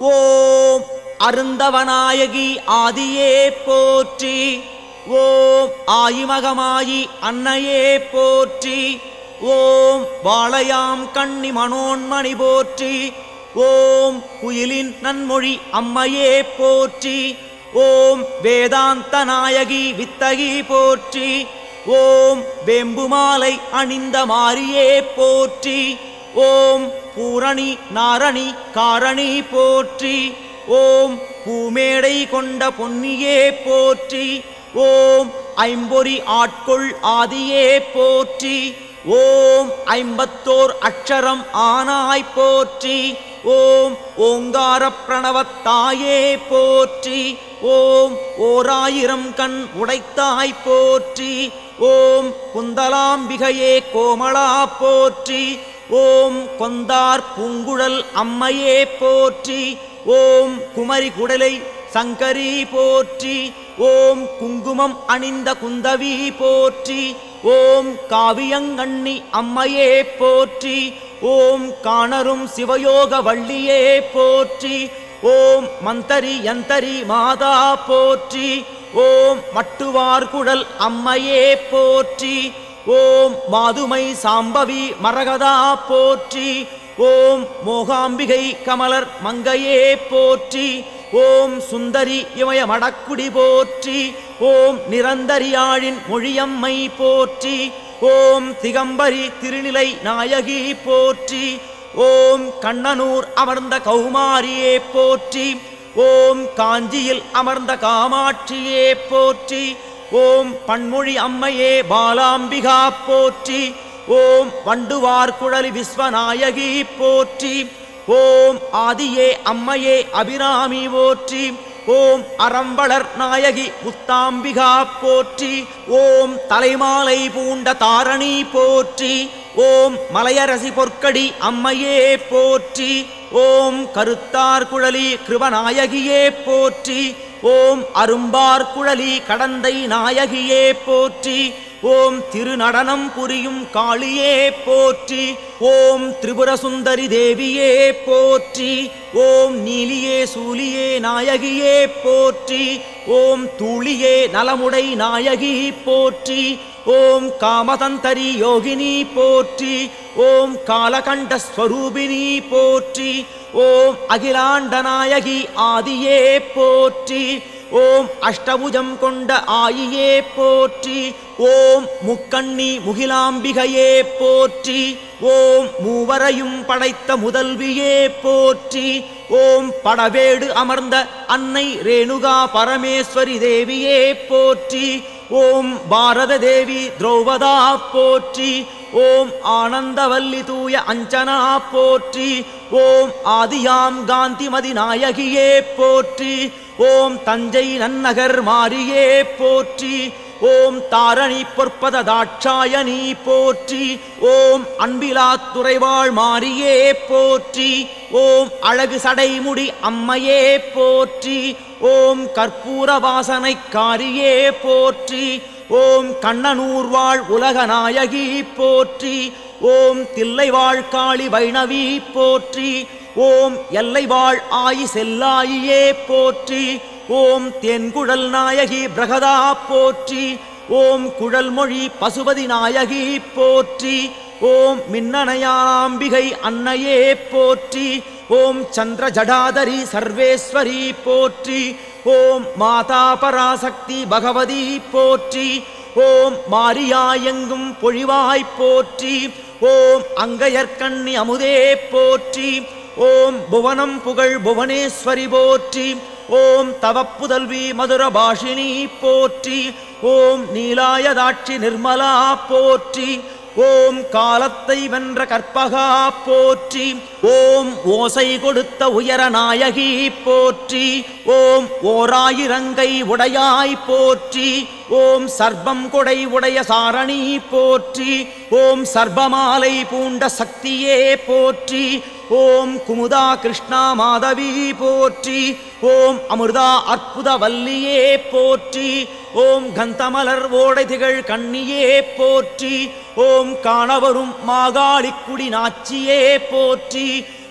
ஓம் அருந்தவநாயகி ஆதியே போற்றி. ஓம் ஆயிமகமாயி அன்னையே போற்றி. ஓம் வாளையாம் கண்ணி மனோன்மணி போற்றி. ஓம் குயிலின் நன்மொழி அம்மையே போற்றி. ஓம் வேதாந்த நாயகி வித்தகி போற்றி. ஓம் வேம்புமாலை அணிந்த மாரியே போற்றி. ஓம் பூரணி நாரணி காரணி போற்றி. ஓம் பூமேடை கொண்ட பொன்னியே போற்றி. ஓம் ஐம்பொறி ஆட்கொள் ஆதியே போற்றி. ஓம் ஐம்பத்தோர் அக்ஷரம் ஆனாய் போற்றி. ஓம் ஓங்கார பிரணவத்தாயே போற்றி. ஓம் ஓராயிரம் கண் உடைத்தாய் போற்றி. ஓம் குந்தலாம்பிகையே கோமளா போற்றி. ஓம் கொந்தார் பூங்குழல் அம்மையே போற்றி. ஓம் குமரி குடலை சங்கரி போற்றி. ஓம் குங்குமம் அணிந்த குந்தவி போற்றி. ஓம் காவியங்கண்ணி அம்மையே போற்றி. ஓம் காணரும் சிவயோக வள்ளியே போற்றி. ஓம் மந்தரி யந்தரி மாதா போற்றி. ஓம் மட்டுவார்குழல் அம்மையே போற்றி. ஓம் மாதுமை சாம்பவி மரகதா போற்றி. ஓம் மோகாம்பிகை கமலர் மங்கையே போற்றி. ஓம் சுந்தரி இமய மடக்குடி போற்றி. ஓம் நிரந்தரியாழின் மொழியம்மை போற்றி. ஓம் திகம்பரி திருநிலை நாயகி போற்றி. ஓம் கண்ணனூர் அமர்ந்த கௌமாரியே போற்றி. ஓம் காஞ்சியில் அமர்ந்த காமாட்சியே போற்றி. ஓம் பன்மொழி அம்மையே பாலாம்பிகா போற்றி. ஓம் வண்டுவார் குழலி விஸ்வநாயகி போற்றி. ஓம் ஆதியே அம்மையே அபிராமி போற்றி. ஓம் அறம்பளர் நாயகி முத்தாம்பிகா போற்றி. ஓம் தலைமாலை பூண்ட தாரணி போற்றி. ஓம் மலையரசி பொற்கடி அம்மையே போற்றி. ஓம் கருத்தார் குழலி கிருபநாயகியே போற்றி. ஓம் அரும்பார் குழலி கடந்தை நாயகியே போற்றி. ஓம் திருநடனம் புரியும் காளியே போற்றி. ஓம் திரிபுர சுந்தரி தேவியே போற்றி. ஓம் நீலியே சூலியே நாயகியே போற்றி. ஓம் தூளியே நலமுடை நாயகி போற்றி. ஓம் காமதந்தரி யோகினி போற்றி. ஓம் காலகண்ட ஸ்வரூபிணி போற்றி. ஓம் அகிலாண்ட நாயகி ஆதியே போற்றி. ஓம் அஷ்டபுஜம் கொண்ட ஆயியே போற்றி. ஓம் முக்கண்ணி முகிலாம்பிகையே போற்றி. ஓம் மூவரையும் படைத்த முதல்வியே போற்றி. ஓம் படவேடு அமர்ந்த அன்னை ரேணுகா பரமேஸ்வரி தேவியே போற்றி. ஓம் பாரத தேவி திரௌபதா போற்றி. ஓம் ஆனந்தவல்லி தூய அஞ்சனா போற்றி. ஓம் ஆதியாம் காந்திமதி நாயகியே போற்றி. ஓம் தஞ்சை நன்னகர் மாரியே போற்றி. ஓம் தாரணி பொற்பத தாட்சாயணி போற்றி. ஓம் அன்பிலாத் துறைவாழ் மாரியே போற்றி. ஓம் அழகு சடைமுடி அம்மையே போற்றி. ஓம் கற்பூர வாசனை காரியே போற்றி. ஓம் கண்ணனூர் வாழ் உலகநாயகி போற்றி. ஓம் தில்லைவாழ் காளி வைணவி போற்றி. ஓம் எல்லைவாழ் ஆயி செல்லாயியே போற்றி. ஓம் தென்குழல் நாயகி பிரகதா போற்றி. ஓம் குழல்மொழி பசுபதி நாயகி போற்றி. ஓம் மின்னணையாம்பிகை அன்னையே போற்றி. ஓம் சந்திர ஜடாதரி சர்வேஸ்வரி போற்றி. ஓம் மாதா பராசக்தி பகவதி போற்றி. ஓம் மாரியாயெங்கும் பொழிவாய் போற்றி. ஓம் அங்கையர்கண்ணி அமுதே போற்றி. ஓம் புவனம் புகழ் புவனேஸ்வரி போற்றி. ஓம் தவப்புதல்வி மதுர பாஷினி போற்றி. ஓம் நீலாயதாட்சி நிர்மலா போற்றி. ஓம் காலத்தை வென்ற கற்பகா போற்றி. ஓம் ஓசை கொடுத்த உயர நாயகி போற்றி. ஓம் ஓராயிரங்கை உடையாய் போற்றி. ஓம் சர்பம் கொடை உடைய சாரணி போற்றி. ஓம் சர்பமாலை பூண்ட சக்தியே போற்றி. ஓம் குமுதா கிருஷ்ணா மாதவி போற்றி. ஓம் அமிர்தா அற்புத வல்லியே போற்றி. ஓம் கந்தமலர் ஓடை திகழ் கண்ணியே போற்றி. ஓம் காணவரும் மாகாளிக்குடி நாச்சியே போற்றி.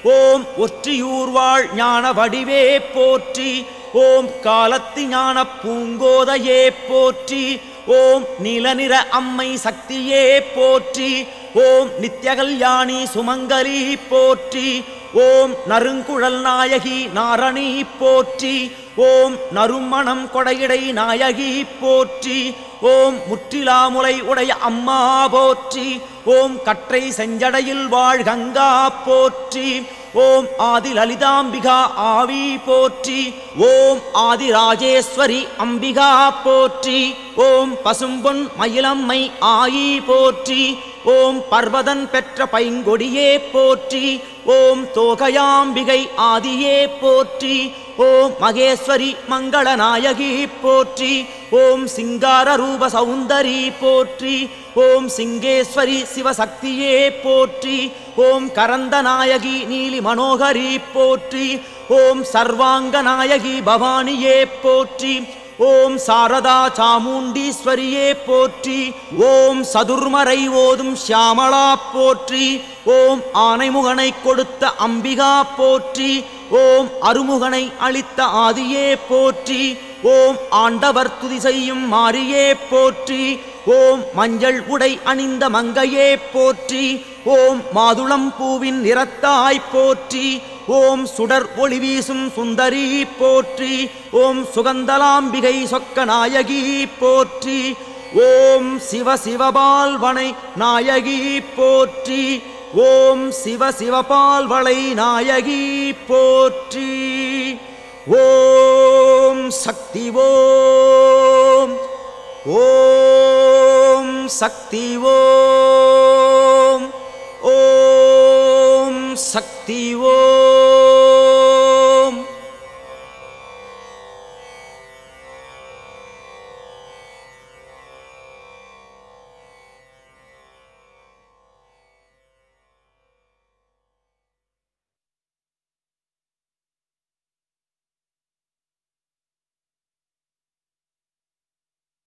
ஓம் ஒற்றியூர்வாழ் ஞான வடிவே போற்றி. ஓம் காலத்தி ஞான பூங்கோதையே போற்றி. ஓம் நீலநிற அம்மை சக்தியே போற்றி. ஓம் நித்யகல்யாணி சுமங்கலி போற்றி. ஓம் நறுங்குழல் நாயகி நாரணி போற்றி. ஓம் நறுமணம் கொடையிடை நாயகி போற்றி. ஓம் முற்றிலாமுலை உடைய அம்மா போற்றி. ஓம் கற்றை செஞ்சடையில் வாழ் கங்கா போற்றி. ஓம் ஆதி லலிதாம்பிகா ஆவி போற்றி. ஓம் ஆதிராஜேஸ்வரி அம்பிகா போற்றி. ஓம் பசும்பொன் மயிலம்மை ஆயி போற்றி. ஓம் பர்வதன் பெற்ற பைங்கொடியே போற்றி. ஓம் தோகையாம்பிகை ஆதியே போற்றி. ஓம் மகேஸ்வரி மங்களநாயகி போற்றி. ஓம் சிங்கார ரூப சௌந்தரி போற்றி. ஓம் சிங்கேஸ்வரி சிவசக்தியே போற்றி. ஓம் கரந்தநாயகி நீலி மனோகரி போற்றி. ஓம் சர்வாங்க நாயகி பவானியே போற்றி. ஓம் சாரதா சாமுண்டீஸ்வரியே போற்றி. ஓம் சதுர்மறை ஓதும் ஷியாமளா போற்றி. ஓம் ஆனைமுகனை கொடுத்த அம்பிகா போற்றி. ஓம் அருமுகனை அளித்த ஆதியே போற்றி. ஓம் ஆண்டவர் துதி செய்யும் மாரியே போற்றி. ஓம் மஞ்சள் உடை அணிந்த மங்கையே போற்றி. ஓம் மாதுளம் பூவின் நிறத்தாய் போற்றி. ஓம் சுடர் ஒளி வீசும் சுந்தரி போற்றி. ஓம் சுகந்தலாம்பிகை சொக்க நாயகி போற்றி. ஓம் சிவ சிவபால்வனை நாயகி போற்றி. ஓம் சிவ சிவபால்வளை நாயகி போற்றி. ஓம் சக்தி ஓம். ஓம் சக்தி ஓம். ஓம் சக்தி ஓம்.